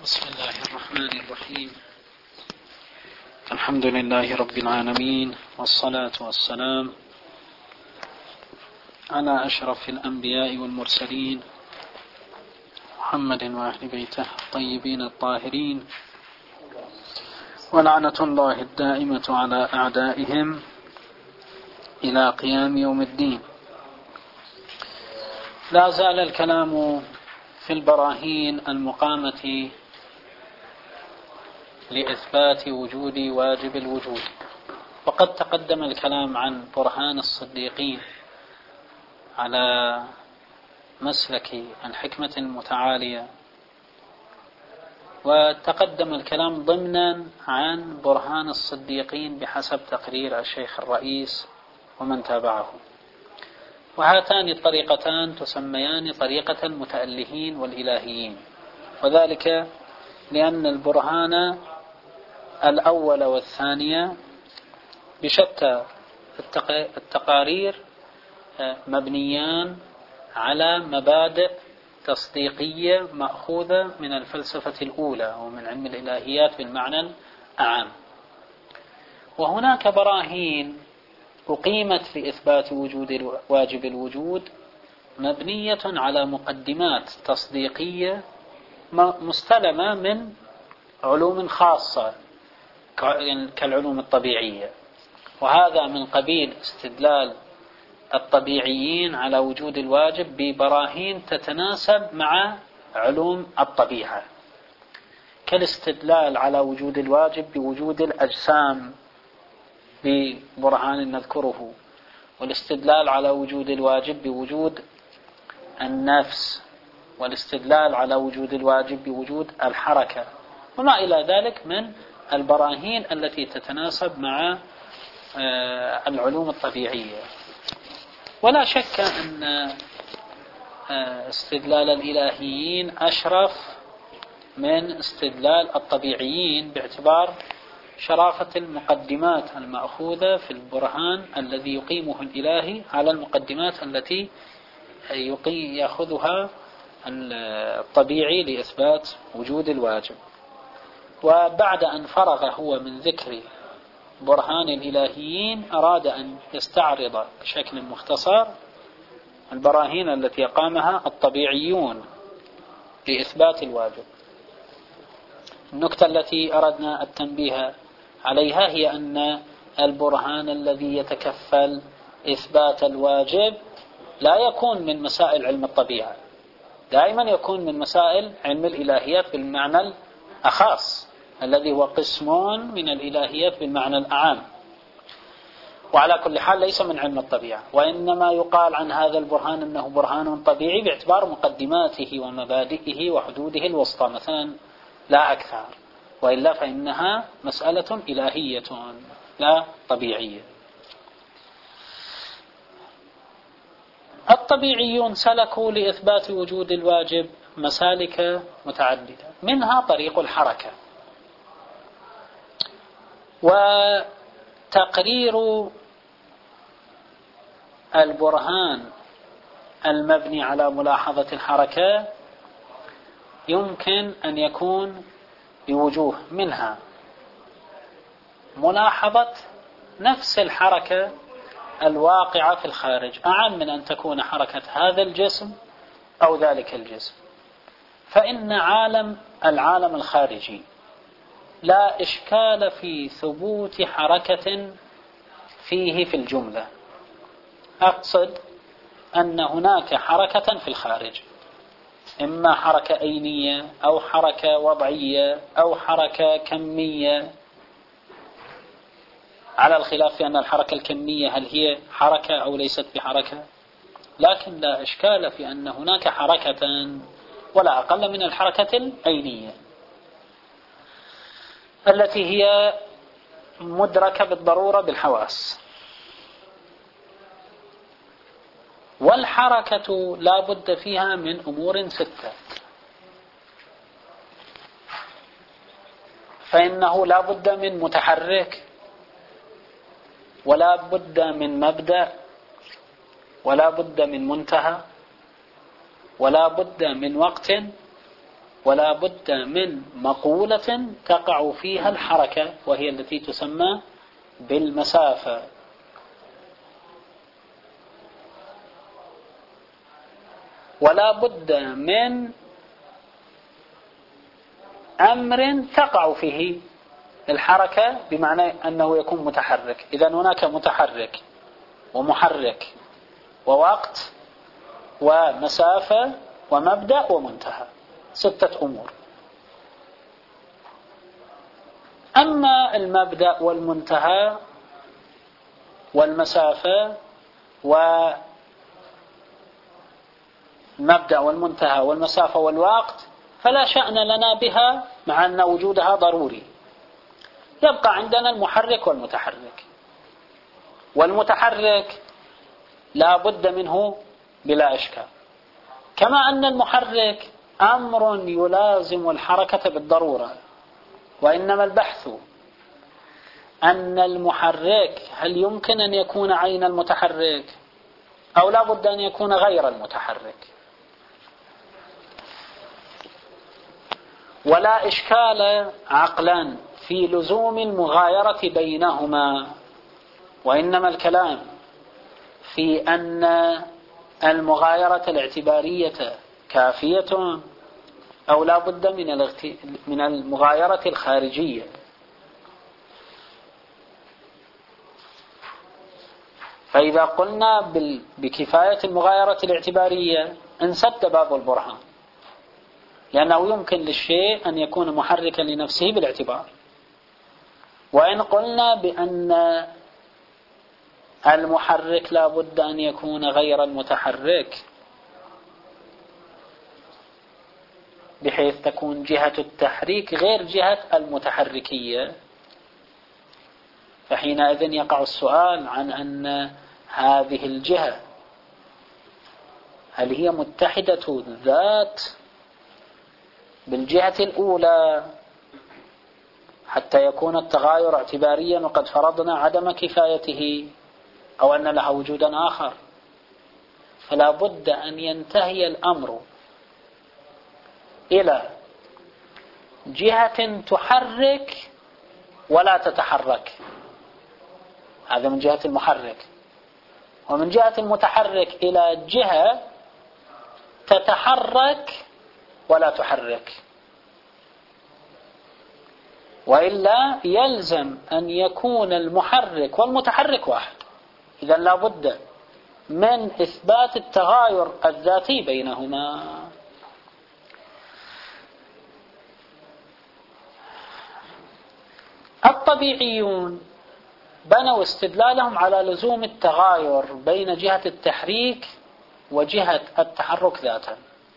بسم الله الرحمن الرحيم. الحمد لله رب العالمين، والصلاة والسلام على أشرف الأنبياء والمرسلين محمد وأهل بيته الطيبين الطاهرين، ولعنة الله الدائمة على أعدائهم إلى قيام يوم الدين. لا زال الكلام في البراهين المقامة لإثبات وجود واجب الوجود، وقد تقدم الكلام عن برهان الصديقين على مسلك الحكمة المتعالية، وتقدم الكلام ضمنا عن برهان الصديقين بحسب تقرير الشيخ الرئيس ومن تابعه. وهاتان الطريقتان تسميان طريقة المتألهين والإلهيين، وذلك لأن البرهان الأول والثانية بشتى التقارير مبنيان على مبادئ تصديقية مأخوذة من الفلسفة الأولى ومن علم الإلهيات بالمعنى الأعم. وهناك براهين أقيمت لإثبات وجود واجب الوجود مبنية على مقدمات تصديقية مستلمة من علوم خاصة كالعلوم الطبيعية، وهذا من قبيل استدلال الطبيعيين على وجود الواجب ببراهين تتناسب مع علوم الطبيعة، كالاستدلال على وجود الواجب بوجود الأجسام ببرهان نذكره، والاستدلال على وجود الواجب بوجود النفس، والاستدلال على وجود الواجب بوجود الحركة، وما إلى ذلك من البراهين التي تتناسب مع العلوم الطبيعية. ولا شك أن استدلال الإلهيين أشرف من استدلال الطبيعيين باعتبار شرافة المقدمات المأخوذة في البرهان الذي يقيمه الإلهي على المقدمات التي يأخذها الطبيعي لإثبات وجود الواجب. وبعد أن فرغ هو من ذكر برهان الإلهيين أراد أن يستعرض بشكل مختصر البراهين التي أقامها الطبيعيون لإثبات الواجب. النقطة التي أردنا التنبيه عليها هي أن البرهان الذي يتكفل إثبات الواجب لا يكون من مسائل علم الطبيعة، دائما يكون من مسائل علم الإلهيات بالمعنى الأخص الذي هو قسم من الإلهيات بالمعنى الأعام. وعلى كل حال ليس من علم الطبيعة، وإنما يقال عن هذا البرهان أنه برهان طبيعي باعتبار مقدماته ومبادئه وحدوده الوسطى مثلا لا أكثر، وإلا فإنها مسألة إلهية لا طبيعية. الطبيعيون سلكوا لإثبات وجود الواجب مسالك متعددة، منها طريق الحركة. وتقرير البرهان المبني على ملاحظة الحركة يمكن أن يكون بوجوه، منها ملاحظة نفس الحركة الواقعة في الخارج أعم من أن تكون حركة هذا الجسم أو ذلك الجسم. فإن العالم الخارجي لا إشكال في ثبوت حركة فيه في الجملة، أقصد أن هناك حركة في الخارج، إما حركة أينية أو حركة وضعية أو حركة كمية، على الخلاف في أن الحركة الكمية هل هي حركة أو ليست بحركة، لكن لا إشكال في أن هناك حركة ولا أقل من الحركة الأينية التي هي مدركة بالضرورة بالحواس. والحركة لا بد فيها من أمور 6، فإنه لا بد من متحرك، ولا بد من مبدأ، ولا بد من منتهى، ولا بد من وقت، ولا بد من مقولة تقع فيها الحركة، وهي التي تسمى بالمسافة. ولا بد من أمر تقع فيه الحركة، بمعنى أنه يكون متحرك. إذا هناك متحرك ومحرك ووقت ومسافة ومبدأ ومنتهى، 6 أمور. أما المبدأ والمنتهى والمسافة والوقت فلا شأن لنا بها، مع أن وجودها ضروري. يبقى عندنا المحرك والمتحرك. والمتحرك لا بد منه بلا إشكال، كما أن المحرك أمر يلازم الحركة بالضرورة. وإنما البحث أن المحرك هل يمكن أن يكون عين المتحرك أو لا بد أن يكون غير المتحرك. ولا إشكال عقلا في لزوم المغايرة بينهما، وإنما الكلام في أن المغايرة الاعتبارية كافية أو لا بد من المغايرة الخارجية. فإذا قلنا بكفاية المغايرة الاعتبارية انسد باب البرهان، لأنه يمكن للشيء أن يكون محركا لنفسه بالاعتبار. وإن قلنا بأن المحرك لا بد أن يكون غير المتحرك، بحيث تكون جهة التحريك غير جهة المتحركية، فحينئذ يقع السؤال عن أن هذه الجهة هل هي متحدة الذات بالجهة الأولى حتى يكون التغاير اعتباريا، وقد فرضنا عدم كفايته، أو أن لها وجودا آخر. فلا بد أن ينتهي الأمر إلى جهة تحرك ولا تتحرك، هذا من جهة المحرك. ومن جهة المتحرك إلى جهة تتحرك ولا تحرك، وإلا يلزم أن يكون المحرك والمتحرك واحد. إذا لا بد من إثبات التغاير الذاتي بينهما. الطبيعيون بنوا استدلالهم على لزوم التغاير بين جهة التحريك وجهة التحرك ذاتا،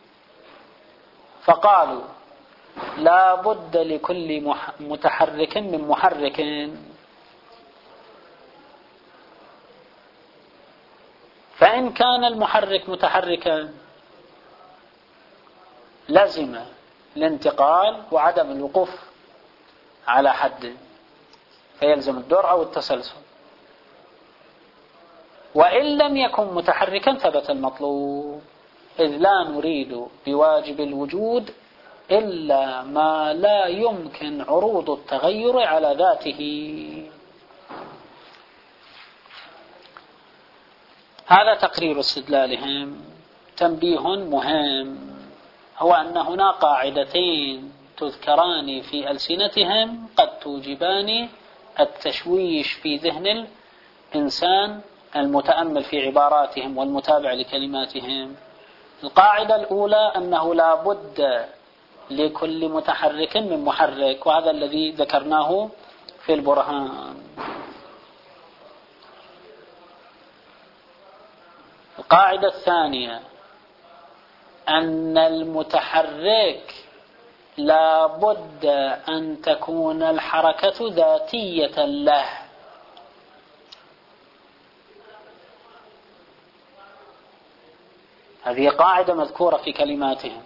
فقالوا لا بد لكل متحرك من محرك، فإن كان المحرك متحركا لزم الانتقال وعدم الوقوف على حد، فيلزم الدور أو التسلسل. وإن لم يكن متحركا ثبت المطلوب، إذ لا نريد بواجب الوجود إلا ما لا يمكن عروض التغير على ذاته. هذا تقرير استدلالهم. تنبيه مهم هو أن هنا قاعدتين تذكران في ألسنتهم قد توجبان التشويش في ذهن الإنسان المتأمل في عباراتهم والمتابع لكلماتهم. القاعدة الأولى أنه لا بد لكل متحرك من محرك، وهذا الذي ذكرناه في البرهان. القاعدة الثانية أن المتحرك لا بد أن تكون الحركة ذاتية له، هذه قاعدة مذكورة في كلماتهم.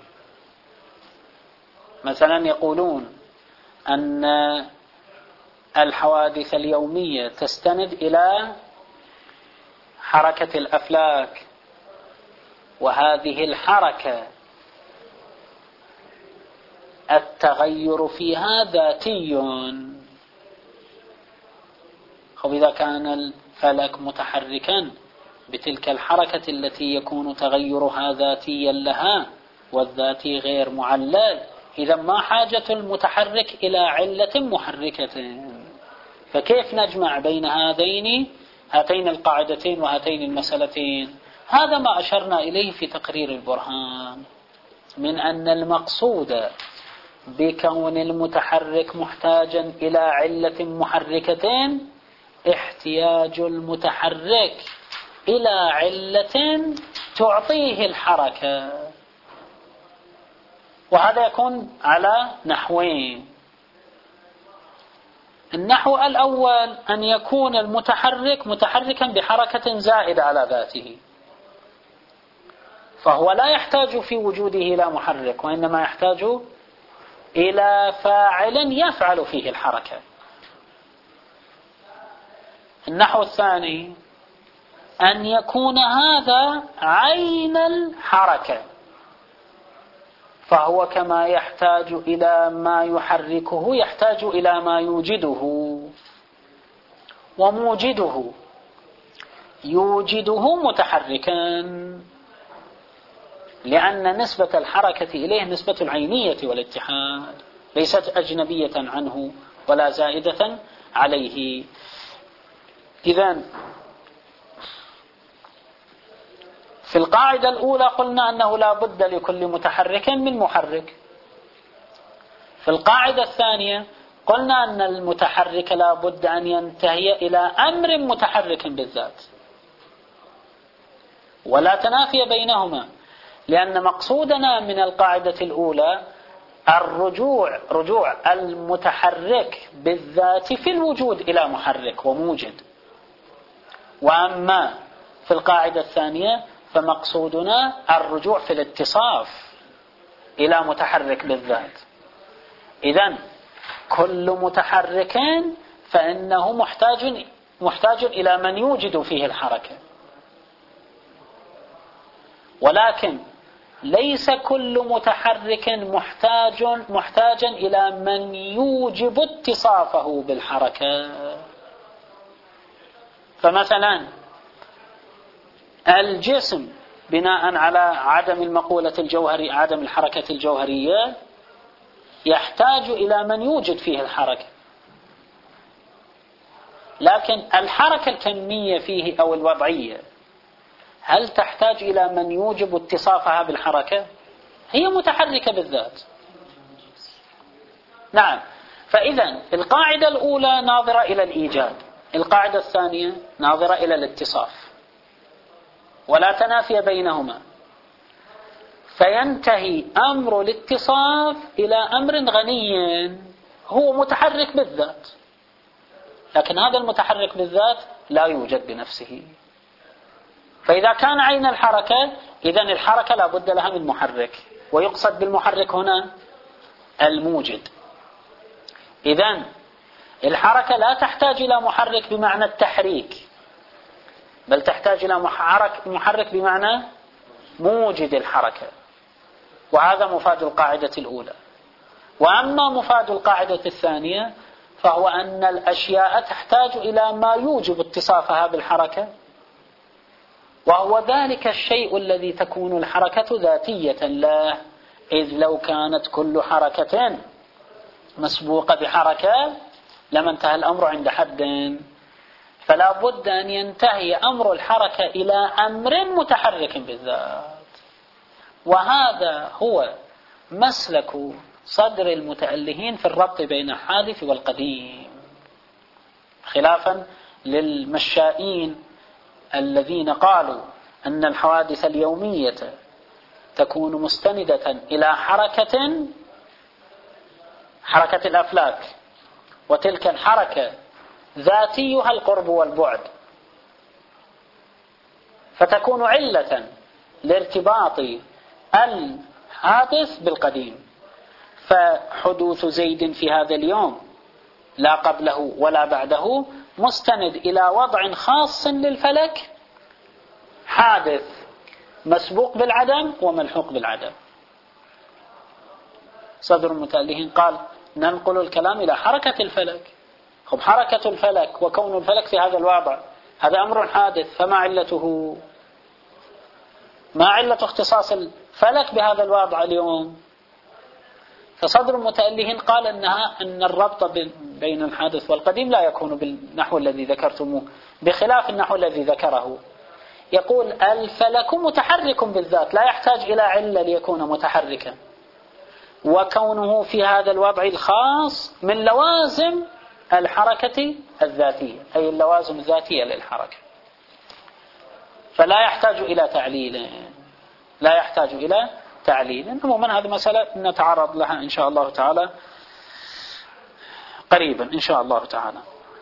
مثلا يقولون أن الحوادث اليومية تستند إلى حركة الأفلاك، وهذه الحركة التغير فيها ذاتي. إذا كان الفلك متحركا بتلك الحركة التي يكون تغيرها ذاتيا لها والذاتي غير معلل، إذا ما حاجة المتحرك إلى علة محركة. فكيف نجمع بين هاتين القاعدتين وهاتين المسألتين؟ هذا ما أشرنا إليه في تقرير البرهان، من أن المقصود بكون المتحرك محتاجا إلى علة محركة احتياج المتحرك إلى علة تعطيه الحركة. وهذا يكون على نحوين. النحو الأول أن يكون المتحرك متحركا بحركة زائدة على ذاته، فهو لا يحتاج في وجوده إلى محرك، وإنما يحتاج إلى فاعل يفعل فيه الحركة. النحو الثاني أن يكون هذا عين الحركة، فهو كما يحتاج إلى ما يحركه يحتاج إلى ما يوجده، وموجده يوجده متحركا، لأن نسبة الحركة إليه نسبة العينية والاتحاد، ليست أجنبية عنه ولا زائدة عليه. إذن في القاعدة الأولى قلنا أنه لا بد لكل متحرك من محرك. في القاعدة الثانية قلنا أن المتحرك لا بد أن ينتهي إلى أمر متحرك بالذات، ولا تنافي بينهما، لأن مقصودنا من القاعدة الأولى رجوع المتحرك بالذات في الوجود إلى محرك وموجد. وأما في القاعدة الثانية فمقصودنا الرجوع في الاتصاف إلى متحرك بالذات. إذن كل متحرك فإنه محتاج إلى من يوجد فيه الحركة، ولكن ليس كل متحرك محتاجا إلى من يوجب اتصافه بالحركة. فمثلا الجسم بناء على عدم المقولة الجوهرية، عدم الحركة الجوهرية، يحتاج إلى من يوجد فيه الحركة، لكن الحركة الكمية فيه أو الوضعية هل تحتاج إلى من يوجب اتصافها بالحركة؟ هي متحركة بالذات. نعم. فإذا القاعدة الأولى ناظرة إلى الإيجاد، القاعدة الثانية ناظرة إلى الاتصاف، ولا تنافي بينهما. فينتهي أمر الاتصاف إلى أمر غني هو متحرك بالذات، لكن هذا المتحرك بالذات لا يوجد بنفسه. فإذا كان عين الحركة، إذن الحركة لا بد لها من محرك، ويقصد بالمحرك هنا الموجد. إذن الحركة لا تحتاج إلى محرك بمعنى التحريك، بل تحتاج إلى محرك بمعنى موجد الحركة، وهذا مفاد القاعدة الأولى. وأما مفاد القاعدة الثانية فهو أن الأشياء تحتاج إلى ما يوجب اتصافها بالحركة، وهو ذلك الشيء الذي تكون الحركة ذاتية له، إذ لو كانت كل حركة مسبوقة بحركة لما انتهى الأمر عند حد، فلا بد أن ينتهي أمر الحركة إلى أمر متحرك بالذات. وهذا هو مسلك صدر المتألهين في الربط بين الحادث والقديم، خلافا للمشائين الذين قالوا أن الحوادث اليومية تكون مستندة إلى حركة الأفلاك، وتلك الحركة ذاتيها القرب والبعد، فتكون علة لارتباط الحادث بالقديم. فحدوث زيد في هذا اليوم لا قبله ولا بعده مستند إلى وضع خاص للفلك، حادث مسبوق بالعدم وملحوق بالعدم. صدر المتألهين قال ننقل الكلام إلى حركة الفلك. خب حركة الفلك وكون الفلك في هذا الوضع هذا أمر حادث، فما علته؟ ما علة اختصاص الفلك بهذا الوضع اليوم؟ فصدر المتألهين قال أن الربط بين الحادث والقديم لا يكون بالنحو الذي ذكرتموه، بخلاف النحو الذي ذكره. يقول الفلك متحرك بالذات، لا يحتاج إلى علة ليكون متحركا، وكونه في هذا الوضع الخاص من لوازم الحركة الذاتية، أي اللوازم الذاتية للحركة، فلا يحتاج إلى تعليل، لا يحتاج إلى تعليل. عموما هذه مسألة نتعرض لها إن شاء الله تعالى قريبا إن شاء الله تعالى.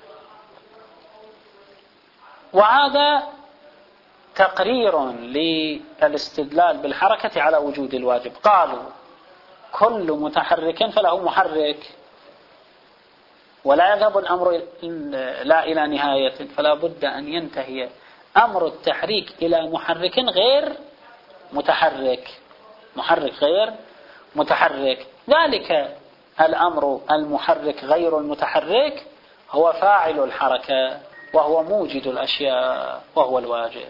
وهذا تقرير للاستدلال بالحركة على وجود الواجب. قالوا كل متحرك فله محرك، ولا يذهب الأمر لا إلى نهاية، فلا بد أن ينتهي أمر التحريك إلى محرك غير متحرك، محرك غير متحرك. ذلك الأمر المحرك غير المتحرك هو فاعل الحركة، وهو موجد الأشياء، وهو الواجب.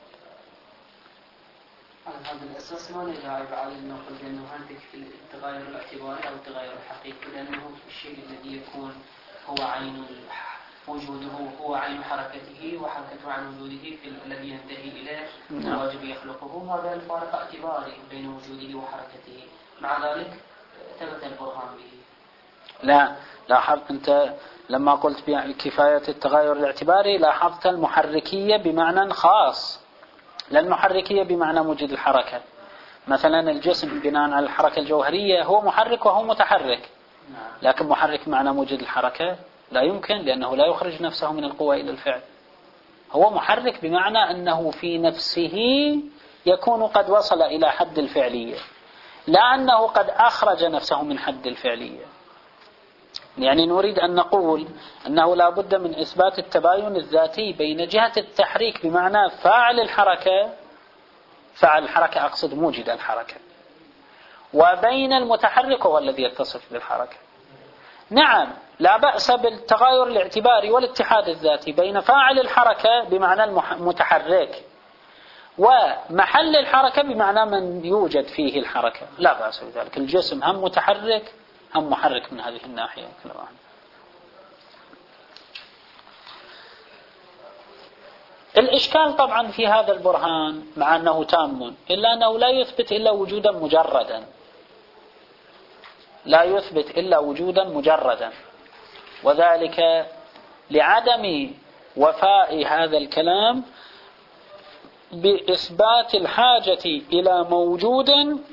على هذا الأساس ما نجعل على النقل بأنه عندك التغير الاعتباري أو التغير الحقيقي، لأنه الشيء الذي يكون هو عين وجوده هو عين حركته، وحركته عن وجوده في الذي ينتهي إليه الواجب يخلقه. هذا الفارق اعتباري بين وجوده وحركته، مع ذلك ثبت البرهان به. لا لاحظ أنت لما قلت بكفاية التغير الاعتباري لاحظت المحركية بمعنى خاص، لا المحركية بمعنى موجد الحركة. مثلا الجسم بناء على الحركة الجوهرية هو محرك وهو متحرك، لكن محرك معنى موجد الحركة لا يمكن، لأنه لا يخرج نفسه من القوة إلى الفعل. هو محرك بمعنى أنه في نفسه يكون قد وصل إلى حد الفعلية، لا أنه قد أخرج نفسه من حد الفعلية. يعني نريد أن نقول أنه لا بد من إثبات التباين الذاتي بين جهة التحريك بمعنى فاعل الحركة، فاعل الحركة أقصد موجد الحركة، وبين المتحرك هو الذي يتصف بالحركة. نعم لا بأس بالتغاير الاعتباري والاتحاد الذاتي بين فاعل الحركة بمعنى المتحرك ومحل الحركة بمعنى من يوجد فيه الحركة، لا بأس بذلك. الجسم هم متحرك هم محرك من هذه الناحية. الإشكال طبعا في هذا البرهان مع أنه تام، إلا أنه لا يثبت إلا وجودا مجردا، لا يثبت إلا وجودا مجردا، وذلك لعدم وفاء هذا الكلام بإثبات الحاجة إلى موجود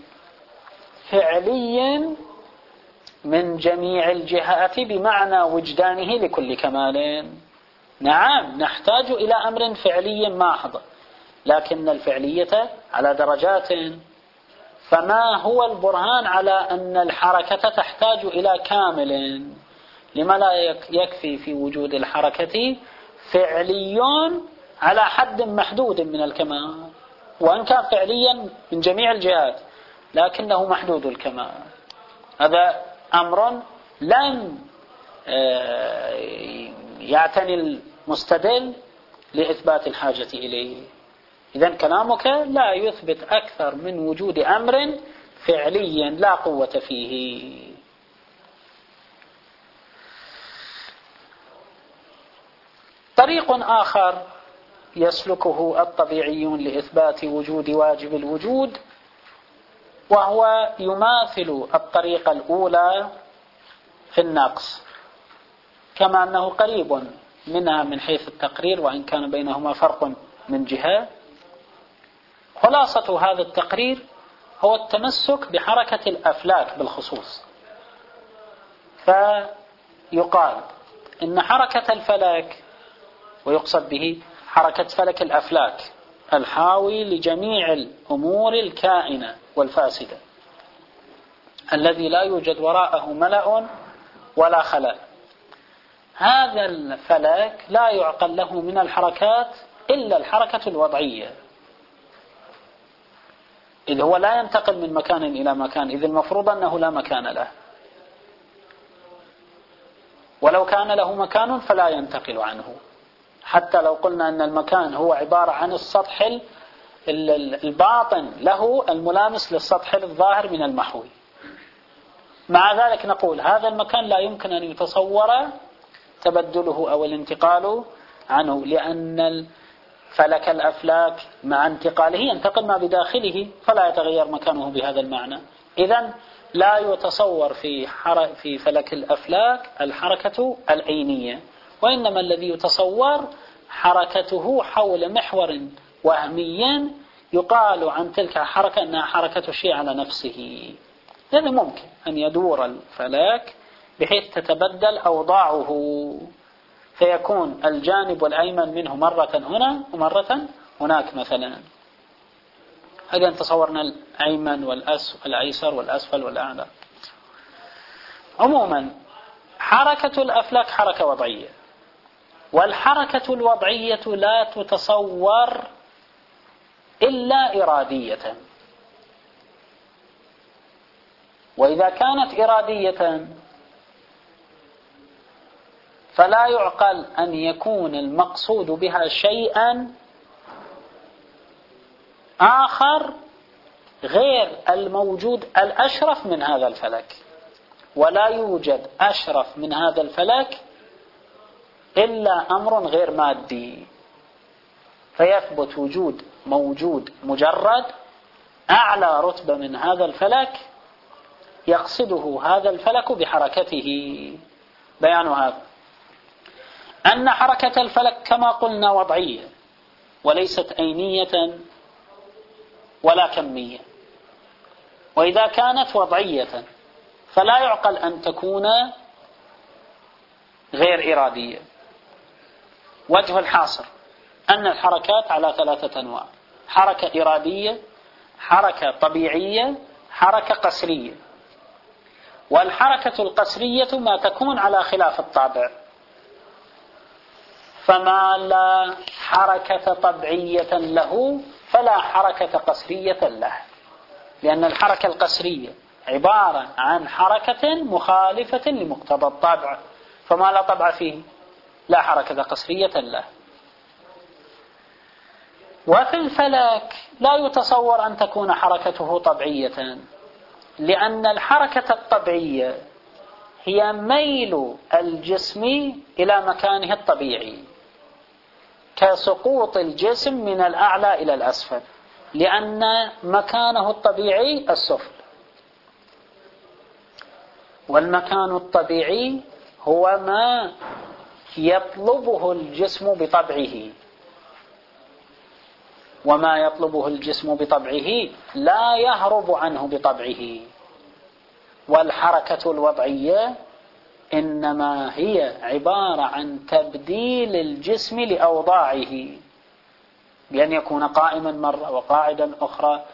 فعلي من جميع الجهات بمعنى وجدانه لكل كمال. نعم نحتاج إلى أمر فعلي محض، لكن الفعلية على درجات. فما هو البرهان على أن الحركة تحتاج إلى كامل؟ لما لا يكفي في وجود الحركة فعلي على حد محدود من الكمال، وأن كان فعليا من جميع الجهات لكنه محدود الكمال؟ هذا أمر لن يعتني المستدل لإثبات الحاجة إليه. إذن كلامك لا يثبت أكثر من وجود أمر فعلي لا قوة فيه. طريق آخر يسلكه الطبيعيون لإثبات وجود واجب الوجود، وهو يماثل الطريقة الأولى في النقص، كما أنه قريب منها من حيث التقرير وإن كان بينهما فرق من جهة. خلاصة هذا التقرير هو التمسك بحركة الأفلاك بالخصوص، فيقال إن حركة الفلك، ويقصد به حركة فلك الأفلاك الحاوي لجميع الأمور الكائنة والفاسدة الذي لا يوجد وراءه ملأ ولا خلاء، هذا الفلك لا يعقل له من الحركات إلا الحركة الوضعية. إذ هو لا ينتقل من مكان إلى مكان، إذ المفروض أنه لا مكان له، ولو كان له مكان فلا ينتقل عنه، حتى لو قلنا أن المكان هو عبارة عن السطح الباطن له الملامس للسطح الظاهر من المحوي. مع ذلك نقول هذا المكان لا يمكن أن يتصور تبدله أو الانتقال عنه، لأن فلك الأفلاك مع انتقاله ينتقل ما بداخله فلا يتغير مكانه بهذا المعنى. إذن لا يتصور في فلك الأفلاك الحركة العينية، وإنما الذي يتصور حركته حول محور وهمي يقال عن تلك الحركة أنها حركة شيء على نفسه. يعني ممكن أن يدور الفلك بحيث تتبدل أوضاعه، فيكون الجانب الأيمن منه مرة هنا ومرة هناك مثلا. هذا تصورنا الأيمن والأيسر والأسفل والأعلى. عموما حركة الأفلاك حركة وضعية، والحركة الوضعية لا تتصور إلا إرادية، وإذا كانت إرادية فلا يعقل أن يكون المقصود بها شيئا آخر غير الموجود الأشرف من هذا الفلك، ولا يوجد أشرف من هذا الفلك إلا أمر غير مادي، فيثبت وجود موجود مجرد أعلى رتبة من هذا الفلك يقصده هذا الفلك بحركته. بيان هذا أن حركة الفلك كما قلنا وضعية وليست عينية ولا كمية، وإذا كانت وضعية فلا يعقل أن تكون غير إرادية. وجه الحاصر أن الحركات على ثلاثة أنواع: حركة إرادية، حركة طبيعية، حركة قسرية. والحركة القسرية ما تكون على خلاف الطابع، فما لا حركة طبيعية له فلا حركة قسرية له، لأن الحركة القسرية عبارة عن حركة مخالفة لمقتضى الطبع، فما لا طبع فيه لا حركة قسرية له. وفي الفلك لا يتصور أن تكون حركته طبيعية، لأن الحركة الطبيعية هي ميل الجسم إلى مكانه الطبيعي، كسقوط الجسم من الأعلى إلى الأسفل، لأن مكانه الطبيعي السفل، والمكان الطبيعي هو ما يطلبه الجسم بطبعه، وما يطلبه الجسم بطبعه لا يهرب عنه بطبعه. والحركة الوضعية إنما هي عبارة عن تبديل الجسم لأوضاعه، بأن يكون قائما مرة وقاعدا أخرى،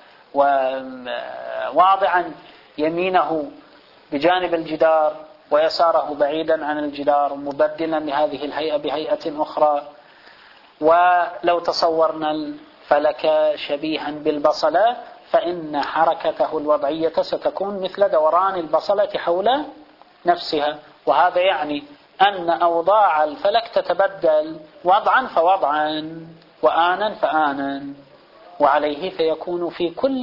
وواضعا يمينه بجانب الجدار ويساره بعيدا عن الجدار، مبدلا لهذه الهيئة بهيئة أخرى. ولو تصورنا الفلك شبيها بالبصلة فإن حركته الوضعية ستكون مثل دوران البصلة حول نفسها، وهذا يعني أن أوضاع الفلك تتبدل وضعا فوضعا وآنا فآنا، وعليه فيكون في آن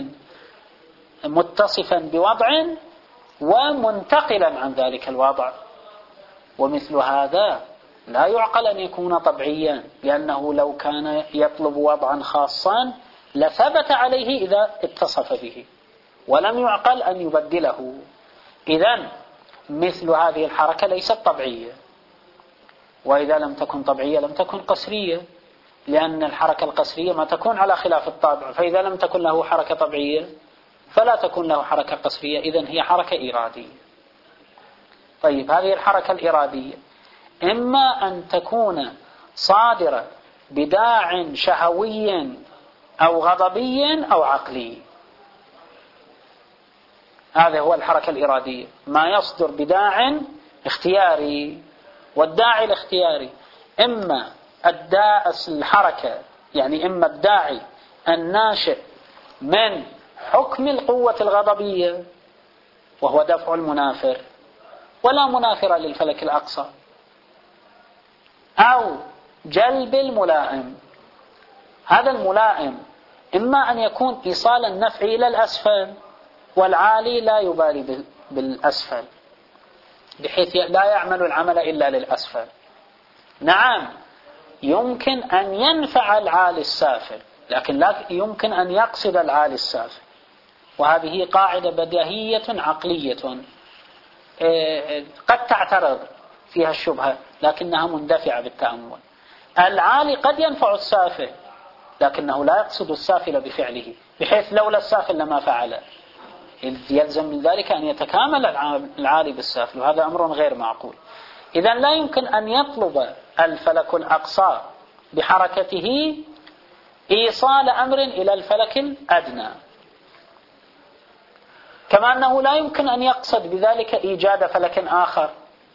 متصفا بوضع ومنتقلا عن ذلك الوضع. ومثل هذا لا يعقل أن يكون طبيعيا، لأنه لو كان يطلب وضعا خاصا لثبت عليه إذا اتصف به، ولم يعقل أن يبدله. إذن مثل هذه الحركة ليست طبيعية، وإذا لم تكن طبيعية لم تكن قسرية، لأن الحركة القسرية ما تكون على خلاف الطابع، فإذا لم تكن له حركة طبيعية فلا تكون له حركة قسرية، إذن هي حركة إرادية. طيب، هذه الحركة الإرادية إما أن تكون صادرة بداع شهوي أو غضبي أو عقلي، هذا هو الحركة الإرادية، ما يصدر بداع اختياري. والداعي الاختياري إما الحركة، يعني إما الداعي الناشئ من حكم القوة الغضبية وهو دفع المنافر، ولا منافر للفلك الأقصى، أو جلب الملائم. هذا الملائم إما أن يكون إيصال النفع إلى الأسفل، والعالي لا يبالي بالأسفل بحيث لا يعمل العمل إلا للأسفل. نعم يمكن أن ينفع العالي السافل، لكن لا يمكن أن يقصد العالي السافل، وهذه قاعدة بديهية عقلية قد تعترض فيها الشبهة لكنها مندفعة بالتأمل. العالي قد ينفع السافل لكنه لا يقصد السافل بفعله، بحيث لولا السافل لما فعله، يلزم من ذلك أن يتكامل العالي بالسافل، وهذا أمر غير معقول. إذن لا يمكن أن يطلب الفلك الأقصى بحركته إيصال أمر إلى الفلك الأدنى، كما أنه لا يمكن أن يقصد بذلك إيجاد فلك آخر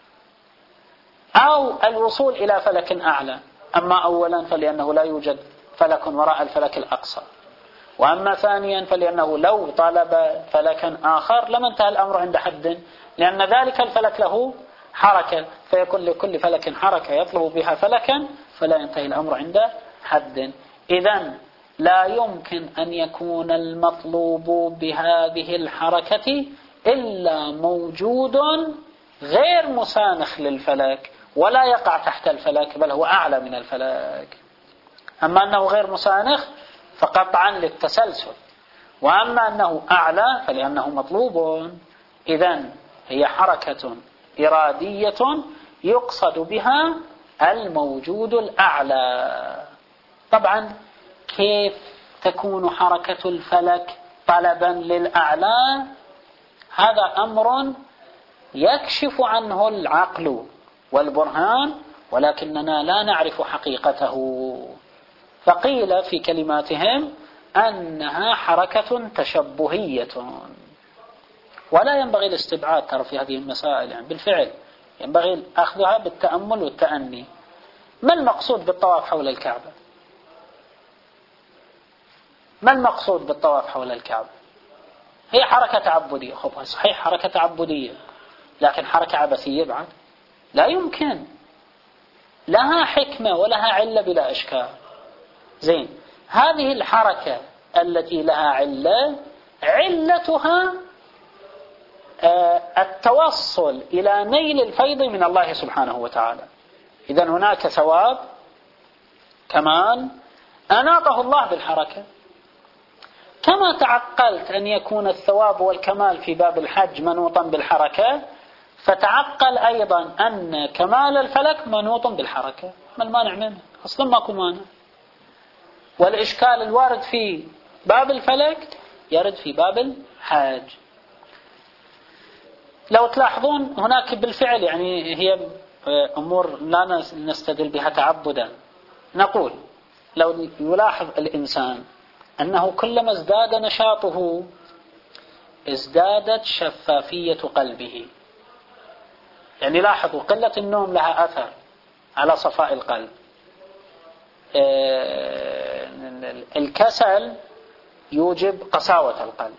أو الوصول إلى فلك أعلى. أما أولا فلأنه لا يوجد فلك وراء الفلك الأقصى، وأما ثانيا فلأنه لو طلب فلكا آخر لما انتهى الأمر عند حد، لأن ذلك الفلك له حركة، فيكون لكل فلك حركة يطلب بها فلكا، فلا ينتهي الأمر عند حد. إذن لا يمكن أن يكون المطلوب بهذه الحركة إلا موجود غير مسانخ للفلك ولا يقع تحت الفلك، بل هو أعلى من الفلك. أما أنه غير مسانخ فقطعا للتسلسل، وأما أنه أعلى فلأنه مطلوب. إذن هي حركة إرادية يقصد بها الموجود الأعلى. طبعا كيف تكون حركة الفلك طلبا للأعلى؟ هذا أمر يكشف عنه العقل والبرهان، ولكننا لا نعرف حقيقته. فقيل في كلماتهم أنها حركة تشبهية، ولا ينبغي الاستبعاد ترى في هذه المسائل، يعني بالفعل ينبغي أخذها بالتأمل والتأني. ما المقصود بالطواف حول الكعبة؟ ما المقصود بالطواف حول الكعبة؟ هي حركة تعبدية، صحيح حركة تعبدية، لكن حركة عبثية بعد؟ لا يمكن، لها حكمة ولها علة بلا إشكال. زين، هذه الحركة التي لها علة، علتها التوصل إلى نيل الفيض من الله سبحانه وتعالى. إذن هناك ثواب كمان أناطه الله بالحركة. كما تعقلت أن يكون الثواب والكمال في باب الحج منوطا بالحركة، فتعقل أيضا أن كمال الفلك منوط بالحركة. ما المانع منه؟ أصلا ماكو مانع. والإشكال الوارد في باب الفلك يرد في باب الحج. لو تلاحظون هناك بالفعل يعني هي أمور لا نستدل بها تعبدا. نقول لو يلاحظ الإنسان أنه كلما ازداد نشاطه ازدادت شفافية قلبه. يعني لاحظوا قلة النوم لها أثر على صفاء القلب. الكسل يوجب قساوة القلب،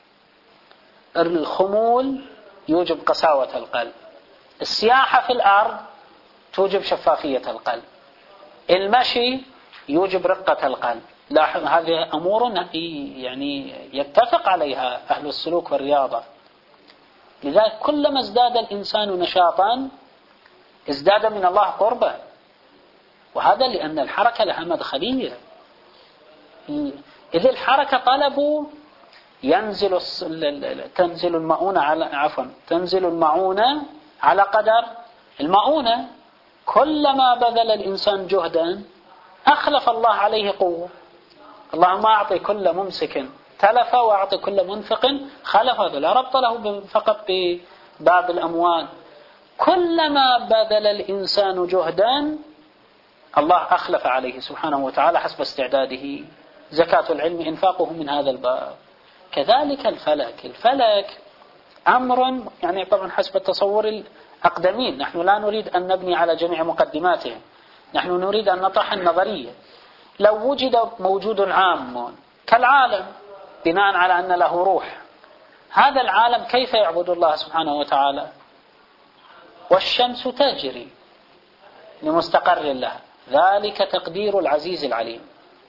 الخمول يوجب قساوة القلب، السياحة في الأرض توجب شفافية القلب، المشي يوجب رقة القلب. لاحظ هذه أمور يعني يتفق عليها أهل السلوك والرياضة. لذلك كلما ازداد الإنسان نشاطا ازداد من الله قربا، وهذا لأن الحركة لها مدخلية. إذ الحركة طلبوا تنزل المعونة على قدر المعونة. كلما بذل الإنسان جهدا أخلف الله عليه قوة. اللهم أعطي كل ممسك تلف وأعطي كل منفق خلف. هذا لا ربط له فقط بباب الأموال. كلما بذل الإنسان جهدا الله أخلف عليه سبحانه وتعالى حسب استعداده. زكاة العلم إنفاقه من هذا الباب. كذلك الفلك أمر يعني طبعا حسب التصور الأقدمين. نحن لا نريد أن نبني على جميع مقدماته، نحن نريد أن نطرح النظرية. لو وجد موجود عام كالعالم بناء على أن له روح. هذا العالم كيف يعبد الله سبحانه وتعالى؟ والشمس تجري لمستقر لها، ذلك تقدير العزيز العليم.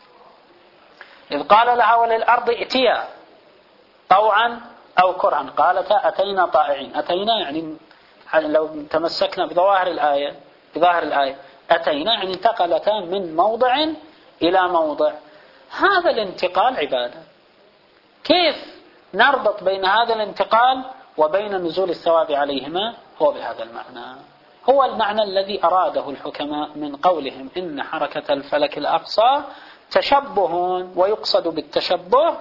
إذ قال لها وللأرض ائتيا طوعا أو كرها قالتا أتينا طائعين. أتينا يعني لو تمسكنا بظواهر الآية أتينا يعني انتقلتا من موضع إلى موضع. هذا الانتقال عبادة. كيف نربط بين هذا الانتقال وبين نزول الثواب عليهما؟ هو بهذا المعنى، هو المعنى الذي أراده الحكماء من قولهم إن حركة الفلك الأقصى تشبه، ويقصد بالتشبه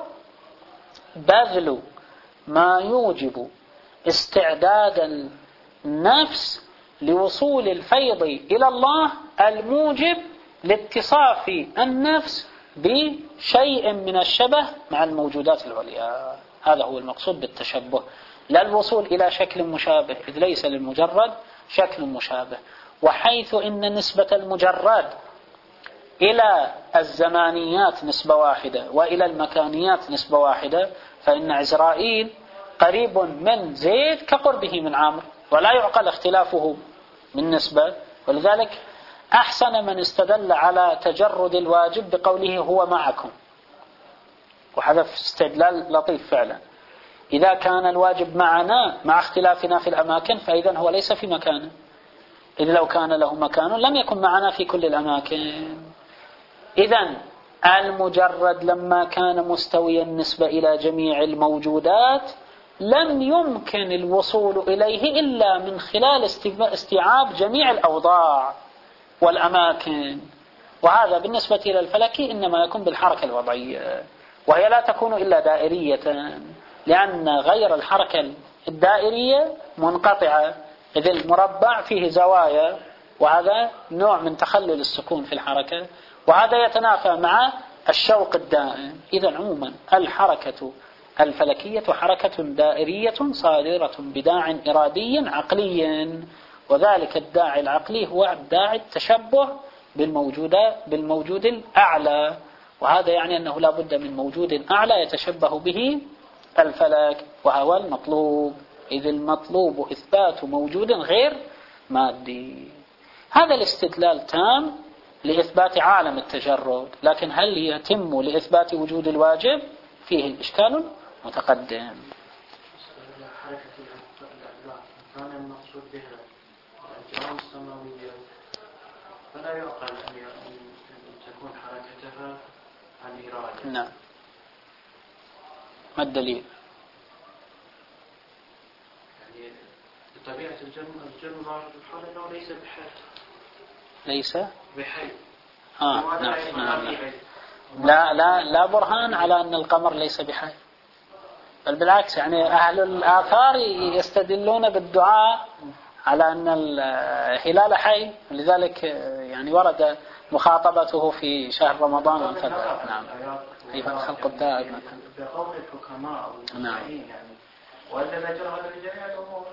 بذل ما يوجب استعداد النفس لوصول الفيض إلى الله، الموجب لاتصاف النفس بشيء من الشبه مع الموجودات العليا. هذا هو المقصود بالتشبه، لا الوصول إلى شكل مشابه، إذ ليس للمجرد شكل مشابه. وحيث إن نسبة المجرد إلى الزمانيات نسبة واحدة وإلى المكانيات نسبة واحدة، فإن عزرائيل قريب من زيد كقربه من عمرو، ولا يعقل اختلافه من نسبة. ولذلك أحسن من استدل على تجرد الواجب بقوله هو معكم، وهذا استدلال لطيف فعلا. إذا كان الواجب معنا مع اختلافنا في الأماكن فإذا هو ليس في مكانه، إذ لو كان له مكان لم يكن معنا في كل الأماكن. إذن المجرد لما كان مستويا النسبة إلى جميع الموجودات لم يمكن الوصول إليه إلا من خلال استيعاب جميع الأوضاع والأماكن. وهذا بالنسبة إلى الفلك إنما يكون بالحركة الوضعية، وهي لا تكون إلا دائرية، لأن غير الحركة الدائرية منقطعة، إذ المربع فيه زوايا، وهذا نوع من تخلل السكون في الحركة، وهذا يتنافى مع الشوق الدائم. إذا عموما الحركة الفلكية حركة دائرية صادرة بداع إرادي عقلي، وذلك الداعي العقلي هو الداعي التشبه بالموجود الأعلى، وهذا يعني أنه لا بد من موجود أعلى يتشبه به الفلك، وهو المطلوب، إذ المطلوب إثبات موجود غير مادي. هذا الاستدلال تام لإثبات عالم التجرد، لكن هل يتم لإثبات وجود الواجب؟ فيه الإشكال متقدم. حركة الأعلى كان المقصود بها الأجرام السماوية، فلا يعقل أن تكون حركتها عن إرادة. نعم. ما الدليل؟ يعني بطبيعة الجرم ظاهر الحركة وليس بحي. ليس بحي. نعم. لا برهان على أن القمر ليس بحي، بل بالعكس، يعني أهل الآثار يستدلون بالدعاء على أن الهلال حي، لذلك يعني ورد مخاطبته في شهر رمضان وانتظر. نعم. أيها الخلق الدائم مثلا بقول الحكماء والمسيحيين يعني، وإلا نجر هذا لجميع الأمور.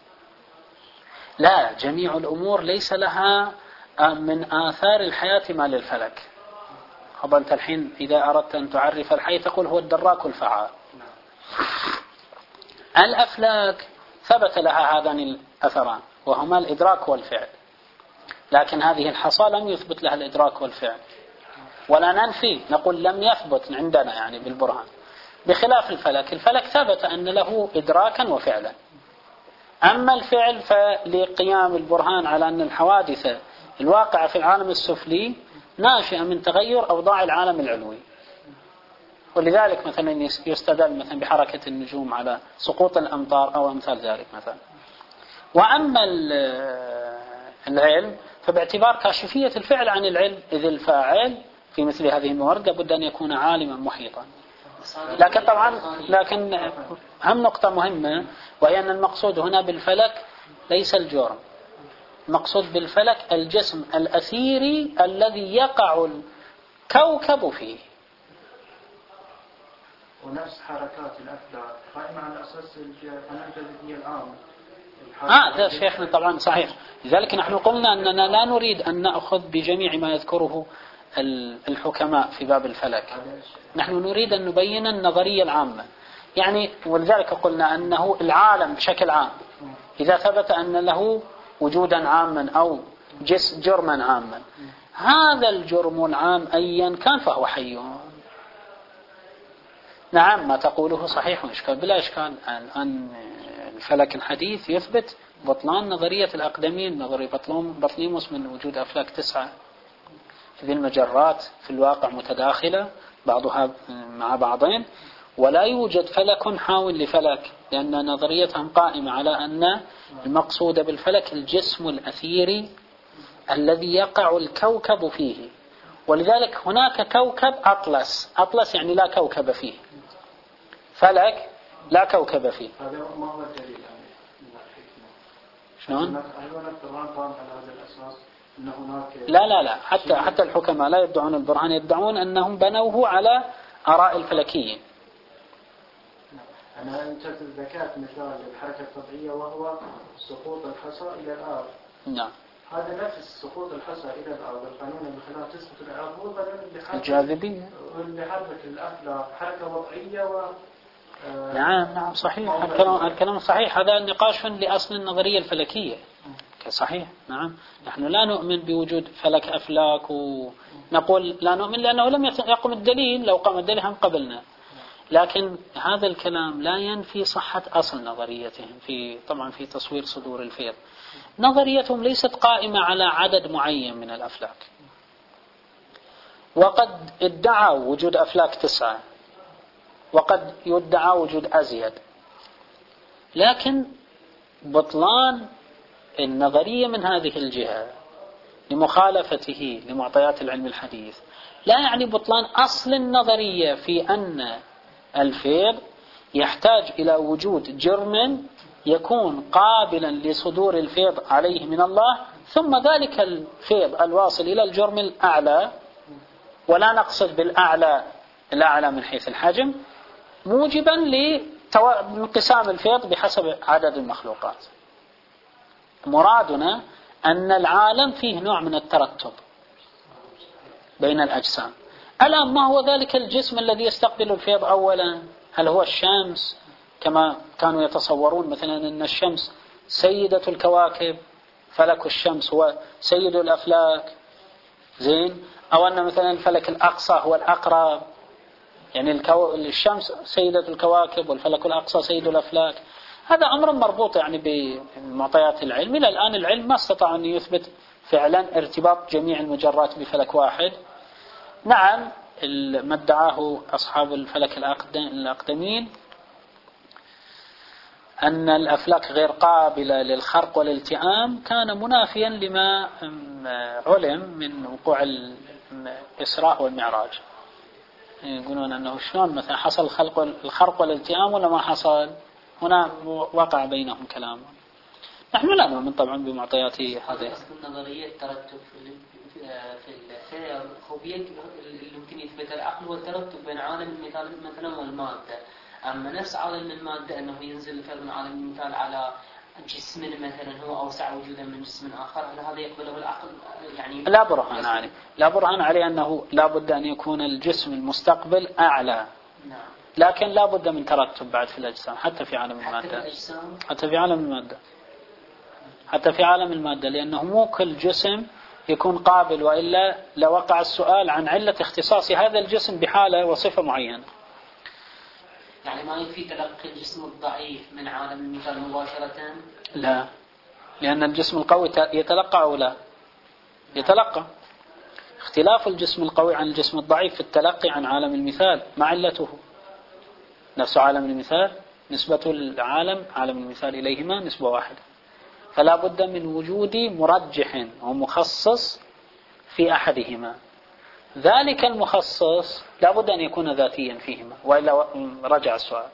لا، جميع الأمور ليس لها من آثار الحياة ما للفلك. طبعا أنت الحين إذا أردت أن تعرف الحي تقول هو الدراك الفعال. الأفلاك ثبت لها هذان الأثران وهما الإدراك والفعل، لكن هذه الحصى لم يثبت لها الإدراك والفعل، ولا ننفي، نقول لم يثبت عندنا يعني بالبرهان، بخلاف الفلك ثبت أن له إدراكا وفعلا. أما الفعل فلقيام البرهان على أن الحوادث الواقعة في العالم السفلي ناشئة من تغير أوضاع العالم العلوي، ولذلك مثلا يستدل مثلا بحركة النجوم على سقوط الأمطار أو أمثال ذلك مثلا. وأما العلم فباعتبار كاشفية الفعل عن العلم، إذ الفاعل في مثل هذه الموارد لابد أن يكون عالما محيطا. لكن أهم نقطة مهمة، وهي أن المقصود هنا بالفلك ليس الجرم، المقصود بالفلك الجسم الأثيري الذي يقع الكوكب فيه. ونفس حركات الأفلاك قائمة على أساس القناة الجاذبية العامة. ده شيخنا طبعا صحيح، لذلك نحن قلنا أننا لا نريد أن نأخذ بجميع ما يذكره الحكماء في باب الفلك. نحن نريد أن نبين النظرية العامة، يعني ولذلك قلنا أنه العالم بشكل عام إذا ثبت أن له وجودا عاما أو جرما عاما، هذا الجرم العام أيا كان فهو حي. نعم ما تقوله صحيح وإشكال بلا إشكال. الآن الفلك الحديث يثبت بطلان نظرية الأقدمين، نظرية بطليموس من وجود أفلاك 9 في المجرات في الواقع متداخلة بعضها مع بعضين، ولا يوجد فلك حاول لفلك، لأن نظريتهم قائمة على أن المقصود بالفلك الجسم الأثيري الذي يقع الكوكب فيه. ولذلك هناك كوكب أطلس يعني لا كوكب فيه، فلك لا كوكب فيه. هذا ما هو الدليل شلون؟ لا لا حتى الحكماء لا يدعون البرهان، يدعون أنهم بنوه على آراء الفلكيين. أنا أنتهت الذكاء مثال للحركة الطبيعية وهو سقوط الحصى إلى الأرض. نعم. هذا نفس سقوط الحصى إلى الأرض، القانون اللي خلاه تسقط الأرض هو قانون الجاذبية واللي حرك الأفلاك حركة وضعية نعم صحيح. الكلام صحيح. هذا النقاش لأصل النظرية الفلكية صحيح. نعم نحن لا نؤمن بوجود فلك أفلاك، ونقول لا نؤمن لأنه لم يقم الدليل، لو قام الدليل هم قبلنا. لكن هذا الكلام لا ينفي صحة أصل نظريتهم طبعا في تصوير صدور الفيض. نظريتهم ليست قائمة على عدد معين من الأفلاك، وقد ادعوا وجود أفلاك 9 وقد يدعى وجود أزيد، لكن بطلان النظرية من هذه الجهة لمخالفته لمعطيات العلم الحديث لا يعني بطلان أصل النظرية في أن الفيض يحتاج إلى وجود جرم يكون قابلا لصدور الفيض عليه من الله، ثم ذلك الفيض الواصل إلى الجرم الأعلى، ولا نقصد بالأعلى الأعلى من حيث الحجم، موجبا لانقسام الفيض بحسب عدد المخلوقات. مرادنا أن العالم فيه نوع من الترتب بين الأجسام. الآن ما هو ذلك الجسم الذي يستقبل الفيض أولا؟ هل هو الشمس كما كانوا يتصورون مثلا أن الشمس سيدة الكواكب، فلك الشمس هو سيد الأفلاك زين، أو أن مثلا الفلك الأقصى هو الأقرب، يعني الشمس سيدة الكواكب والفلك الأقصى سيد الأفلاك. هذا أمر مربوط يعني بمعطيات العلم. إلى الآن العلم ما استطاع أن يثبت فعلا ارتباط جميع المجرات بفلك واحد. نعم ما ادعاه أصحاب الفلك الأقدمين أن الأفلاك غير قابلة للخرق والالتئام كان منافيا لما علم من وقوع الإسراء والمعراج. يقولون أنه شلون مثلا حصل الخرق والالتئام ولا ما حصل؟ هنا وقع بينهم كلام. نحن لا نؤمن طبعا بمعطيات هذه نظرية الترتب في الفعل هو اللي ممكن يثبت العقل والترتب بين عالم المثال مثلا والمادة. أما نفس عالم المادة أنه ينزل الفعل من عالم المثال على جسم مثلا هو أوسع وجودا من جسم آخر، هل هذا يقبله العقل؟ يعني لا برهان عليه، لا برهان عليه أنه لا بد أن يكون الجسم المستقبل أعلى. نعم. لكن لا بد من ترتب بعد في الأجسام حتى في عالم المادة، حتى في عالم المادة، لأنه مو كل جسم يكون قابل، وإلا لوقع السؤال عن علة اختصاص هذا الجسم بحالة وصفة معينة. يعني ما يكفي تلقي الجسم الضعيف من عالم المثال مباشرة؟ لا، لأن الجسم القوي يتلقى أو لا يتلقى. اختلاف الجسم القوي عن الجسم الضعيف في التلقي عن عالم المثال ما علته؟ نفس عالم المثال نسبة عالم المثال إليهما نسبة واحدة، فلا بد من وجود مرجح ومخصص في أحدهما. ذلك المخصص لا بد أن يكون ذاتيا فيهما، وإلا رجع السؤال.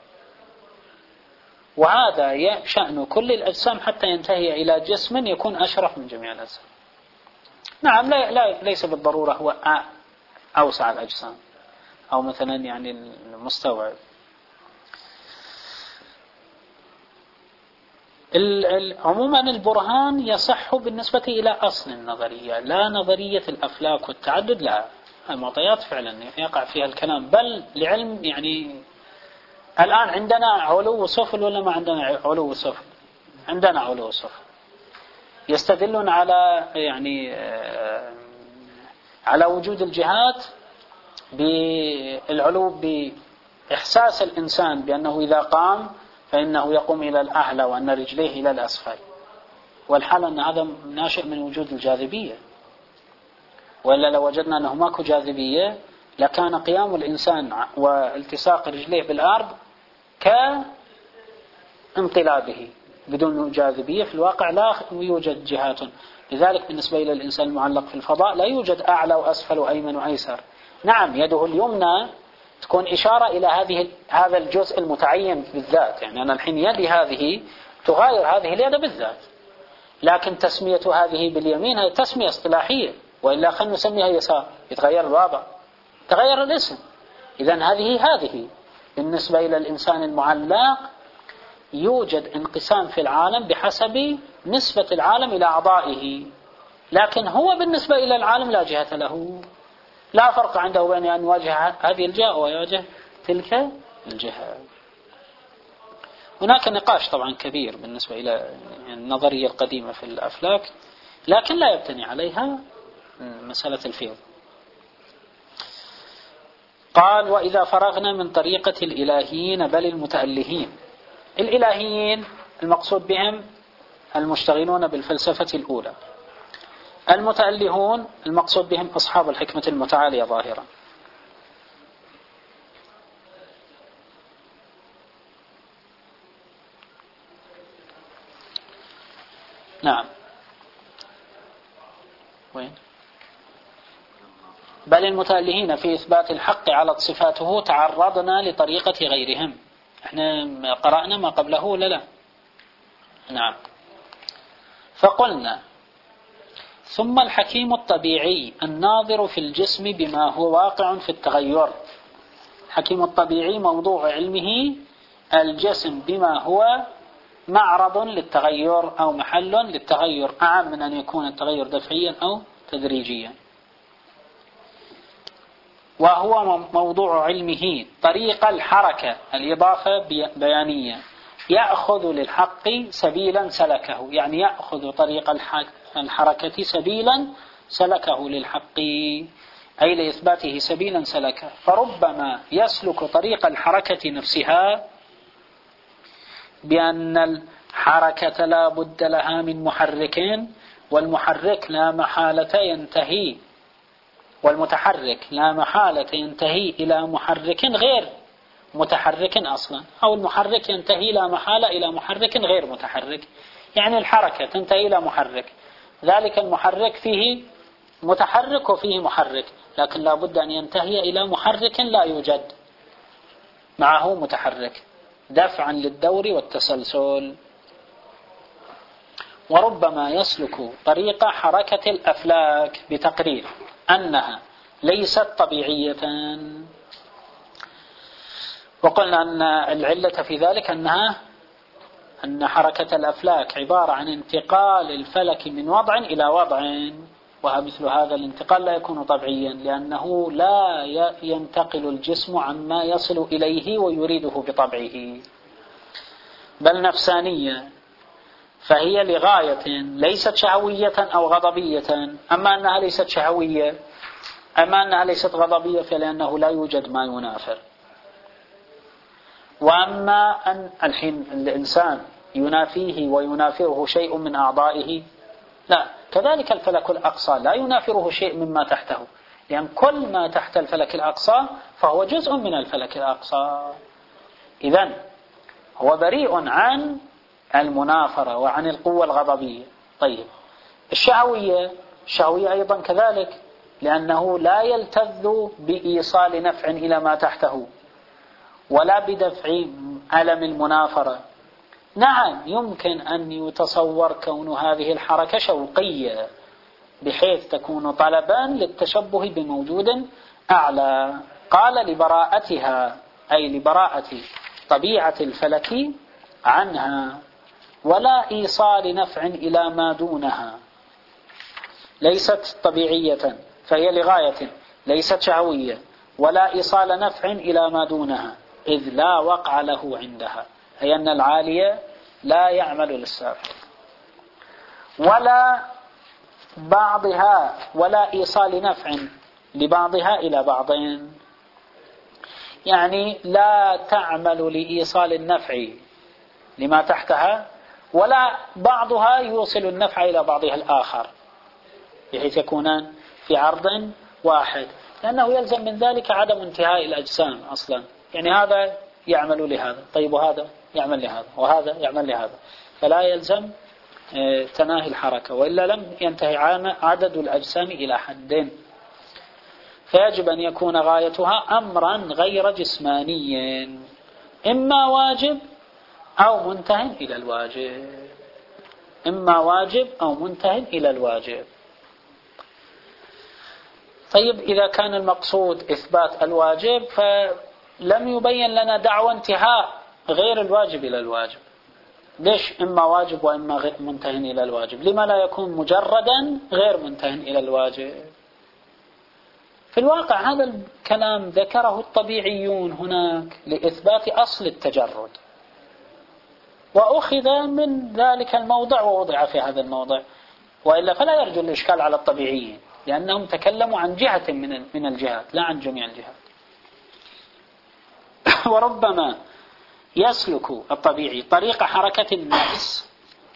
وهذا شأن كل الأجسام حتى ينتهي إلى جسم يكون أشرف من جميع الأجسام. نعم ليس بالضرورة هو أوسع الأجسام أو مثلا يعني المستوعب. عموما البرهان يصح بالنسبة إلى أصل النظرية، لا نظرية الأفلاك والتعدد، لا المعطيات فعلا يقع فيها الكلام، بل لعلم يعني الآن عندنا علو سفل ولا ما عندنا علو سفل؟ عندنا علو سفل. يستدلون على يعني على وجود الجهات بالعلو بإحساس الإنسان بأنه إذا قام فإنه يقوم إلى الأعلى وأن رجليه إلى الأسفل، والحال أن هذا ناشئ من وجود الجاذبية، وإلا لو وجدنا أنه ماكو جاذبية لكان قيام الإنسان والتصاق رجليه بالأرض كانقلابه بدون جاذبية. في الواقع لا يوجد جهات، لذلك بالنسبة إلى الإنسان المعلق في الفضاء لا يوجد أعلى وأسفل وأيمن وأيسر. نعم يده اليمنى تكون إشارة إلى هذا الجزء المتعين بالذات، يعني أنا الحين يدي هذه تغاير هذه اليد بالذات، لكن تسمية هذه باليمين هي تسمية اصطلاحية، وإلا خلنا نسميها يسار يتغير الوضع، تغير الاسم. إذن هذه بالنسبة إلى الإنسان المعلق يوجد انقسام في العالم بحسب نسبة العالم إلى أعضائه، لكن هو بالنسبة إلى العالم لا جهة له، لا فرق عنده بين أن يواجه هذه الجهة ويواجه تلك الجهة. هناك نقاش طبعا كبير بالنسبة إلى النظرية القديمة في الأفلاك، لكن لا يبتني عليها مسألة الفيض. قال: وإذا فرغنا من طريقة الإلهيين بل المتألهين. الإلهيين المقصود بهم المشتغلون بالفلسفة الأولى، المتألهون المقصود بهم أصحاب الحكمة المتعالية ظاهرا. نعم، وين؟ بل المتألهين في إثبات الحق على صفاته تعرضنا لطريقة غيرهم. احنا قرأنا ما قبله ولا لا؟ نعم. فقلنا: ثم الحكيم الطبيعي الناظر في الجسم بما هو واقع في التغير. الحكيم الطبيعي موضوع علمه الجسم بما هو معرض للتغير أو محل للتغير، أعم من أن يكون التغير دفعيا أو تدريجيا. وهو موضوع علمه طريق الحركة، الإضافة بيانية، يأخذ للحق سبيلا سلكه، يعني يأخذ طريق الحركة سبيلا سلكه للحق، أي لإثباته سبيلا سلكه. فربما يسلك طريق الحركة نفسها بأن الحركة لا بد لها من محرك، والمحرك لا محالة ينتهي، والمتحرك لا محالة ينتهي إلى محرك غير متحرك أصلا، أو المحرك ينتهي لا محالة إلى محرك غير متحرك، يعني الحركة تنتهي إلى محرك، ذلك المحرك فيه متحرك وفيه محرك، لكن لا بد أن ينتهي إلى محرك لا يوجد معه متحرك دفعا للدور والتسلسل. وربما يسلك طريق حركة الأفلاك بتقرير أنها ليست طبيعية، وقلنا أن العلة في ذلك أن حركة الأفلاك عبارة عن انتقال الفلك من وضع إلى وضع، ومثل هذا الانتقال لا يكون طبيعيا، لأنه لا ينتقل الجسم عما يصل إليه ويريده بطبعه، بل نفسانية، فهي لغاية ليست شهوية أو غضبية. أما أنها ليست شهوية، أما أنها ليست غضبية، فلأنه لا يوجد ما ينافر. وأما أن الحين الإنسان ينافيه وينافره شيء من أعضائه، لا، كذلك الفلك الأقصى لا ينافره شيء مما تحته، لأن كل ما تحت الفلك الأقصى فهو جزء من الفلك الأقصى. إذن هو بريء عن المنافرة وعن القوة الغضبية. طيب، الشهوية أيضا كذلك، لأنه لا يلتذ بإيصال نفع إلى ما تحته ولا بدفع ألم المنافرة. نعم، يمكن أن يتصور كون هذه الحركة شوقية بحيث تكون طلبا للتشبه بموجود أعلى. قال: لبراءتها، أي لبراءة طبيعة الفلك عنها، ولا إيصال نفع إلى ما دونها، ليست طبيعية، فهي لغاية ليست شهوية، ولا إيصال نفع إلى ما دونها إذ لا وقع له عندها، أي أن العالية لا يعمل للسافل، ولا بعضها، ولا إيصال نفع لبعضها إلى بعضين، يعني لا تعمل لإيصال النفع لما تحتها، ولا بعضها يوصل النفع إلى بعضها الآخر بحيث يكونان في عرض واحد، لأنه يلزم من ذلك عدم انتهاء الأجسام أصلا، يعني هذا يعمل لهذا، طيب وهذا يعمل لهذا، وهذا يعمل لهذا، فلا يلزم تناهي الحركة، وإلا لم ينتهي عدد الأجسام إلى حد. فيجب أن يكون غايتها أمرا غير جسماني، إما واجب أو منتهٍ إلى الواجب، إما واجب أو منتهٍ إلى الواجب. طيب إذا كان المقصود إثبات الواجب فلم يبين لنا دعوى انتهاء غير الواجب إلى الواجب. ليش إما واجب وإما غير منتهٍ إلى الواجب؟ لما لا يكون مجردا غير منتهٍ إلى الواجب؟ في الواقع هذا الكلام ذكره الطبيعيون هناك لإثبات أصل التجرد، وأخذ من ذلك الموضع ووضع في هذا الموضع، وإلا فلا يرجو الإشكال على الطبيعيين، لأنهم تكلموا عن جهة من الجهات لا عن جميع الجهات. وربما يسلك الطبيعي طريق حركة النفس.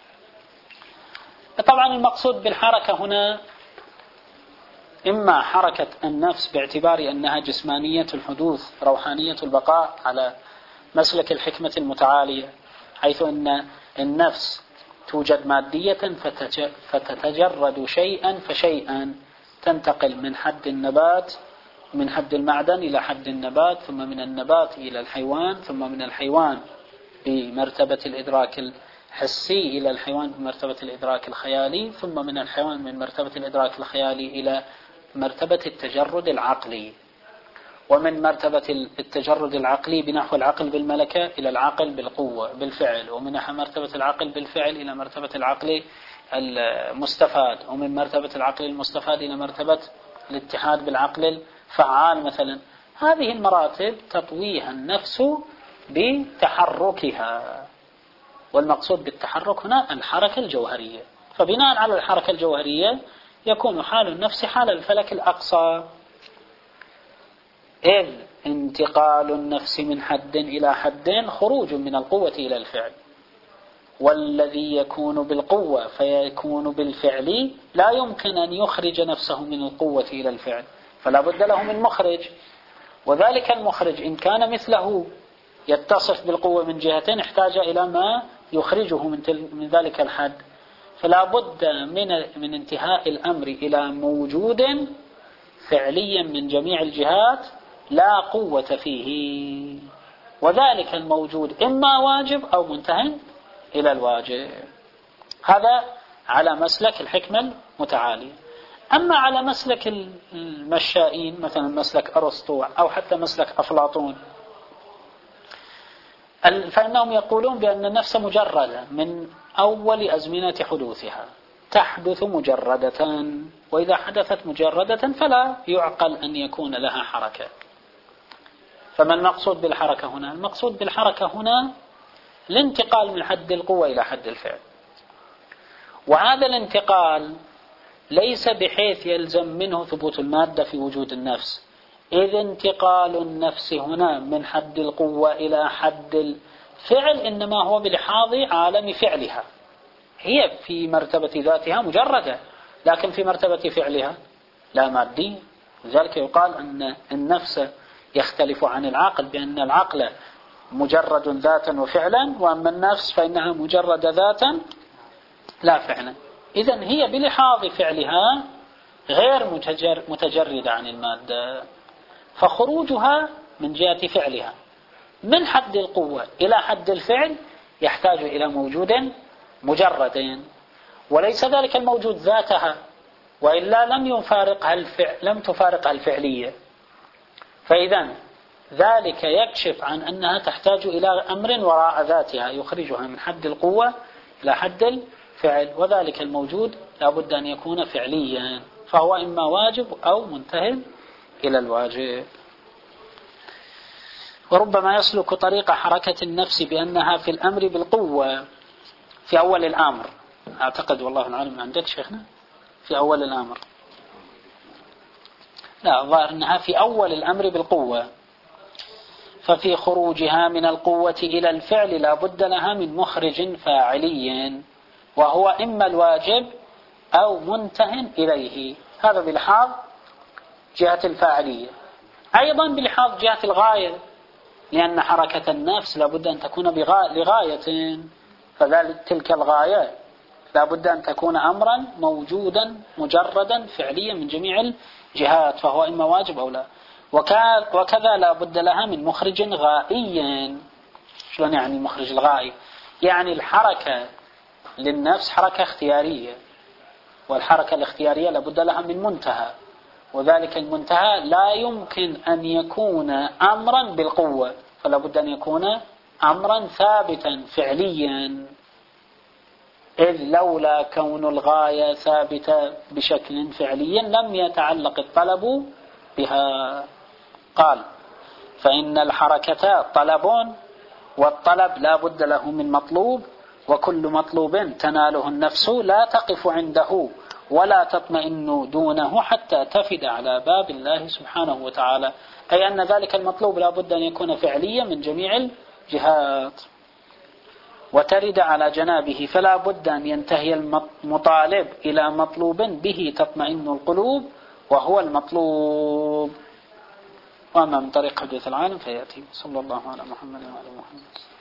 طبعا المقصود بالحركة هنا إما حركة النفس باعتبار أنها جسمانية الحدوث روحانية البقاء على مسلك الحكمة المتعالية، حيث أن النفس توجد مادية فتتجرد شيئا فشيئا، تنتقل من حد النبات، من حد المعدن إلى حد النبات، ثم من النبات إلى الحيوان، ثم من الحيوان بمرتبة الإدراك الحسي إلى الحيوان بمرتبة الإدراك الخيالي، ثم من الحيوان من مرتبة الإدراك الخيالي إلى مرتبة التجرد العقلي، ومن مرتبة التجرد العقلي بنحو العقل بالملكة إلى العقل بالقوة بالفعل، ومن مرتبة العقل بالفعل إلى مرتبة العقل المستفاد، ومن مرتبة العقل المستفاد إلى مرتبة الاتحاد بالعقل الفعال مثلا. هذه المراتب تطويها النفس بتحركها، والمقصود بالتحرك هنا الحركة الجوهرية. فبناء على الحركة الجوهرية يكون حال النفس حال الفلك الأقصى، إذ انتقال النفس من حد إلى حد خروج من القوة إلى الفعل، والذي يكون بالقوة فيكون بالفعل لا يمكن أن يخرج نفسه من القوة إلى الفعل، فلا بد له من مخرج، وذلك المخرج إن كان مثله يتصف بالقوة من جهتين احتاج إلى ما يخرجه من ذلك الحد، فلا بد من انتهاء الأمر إلى موجود فعليا من جميع الجهات لا قوة فيه، وذلك الموجود إما واجب أو منتهٍ إلى الواجب. هذا على مسلك الحكمة المتعالية. أما على مسلك المشائين مثلا مسلك أرسطو أو حتى مسلك أفلاطون، فإنهم يقولون بأن النفس مجردة من أول أزمنة حدوثها، تحدث مجردة، وإذا حدثت مجردة فلا يعقل أن يكون لها حركة. فما المقصود بالحركة هنا؟ المقصود بالحركة هنا الانتقال من حد القوة إلى حد الفعل، وهذا الانتقال ليس بحيث يلزم منه ثبوت المادة في وجود النفس، إذ انتقال النفس هنا من حد القوة إلى حد الفعل إنما هو بلحاظ عالم فعلها، هي في مرتبة ذاتها مجردة، لكن في مرتبة فعلها لا مادي. لذلك يقال أن النفس يختلف عن العقل بأن العقل مجرد ذاتا وفعلا، وأما النفس فإنها مجرد ذاتا لا فعلا. إذن هي بلحاظ فعلها غير متجردة عن المادة، فخروجها من جهة فعلها من حد القوة إلى حد الفعل يحتاج إلى موجود مجرد، وليس ذلك الموجود ذاتها، وإلا لم تفارقها الفعلية. فإذا ذلك يكشف عن أنها تحتاج إلى أمر وراء ذاتها يخرجها من حد القوة إلى حد الفعل، وذلك الموجود لا بد أن يكون فعليا، فهو إما واجب أو منتهٍ إلى الواجب. وربما يسلك طريق حركة النفس بأنها في الأمر بالقوة في أول الأمر. أعتقد والله العالم عندك شيخنا في أول الأمر، لا الظاهر أنها في أول الأمر بالقوة، ففي خروجها من القوة إلى الفعل لا بد لها من مخرج فاعلي، وهو إما الواجب أو منته إليه. هذا بلحاظ جهة الفاعلية. أيضا بلحاظ جهة الغاية، لأن حركة النفس لا بد أن تكون لغاية، فذلك تلك الغاية لا بد أن تكون أمرا موجودا مجردا فعليا من جميع الجهات، فهو إما واجب أو لا. وكذا لا بد لها من مخرج غائي. شلون يعني مخرج الغائي؟ يعني الحركة للنفس حركة اختيارية، والحركة الاختيارية لا بد لها من منتهى، وذلك المنتهى لا يمكن أن يكون أمرا بالقوة، فلا بد أن يكون أمرا ثابتا فعليا، إذ لولا كون الغاية ثابتة بشكل فعلي لم يتعلق الطلب بها. قال فإن الحركة طلب، والطلب لا بد له من مطلوب، وكل مطلوب تناله النفس لا تقف عنده ولا تطمئن دونه حتى تفد على باب الله سبحانه وتعالى، أي أن ذلك المطلوب لا بد أن يكون فعليا من جميع الجهات وترد على جنابه، فلا بد أن ينتهي المطالب إلى مطلوب به تطمئن القلوب وهو المطلوب. وأما من طريق حدوث العالم فيأتي. صلى الله على محمد وعلى محمد.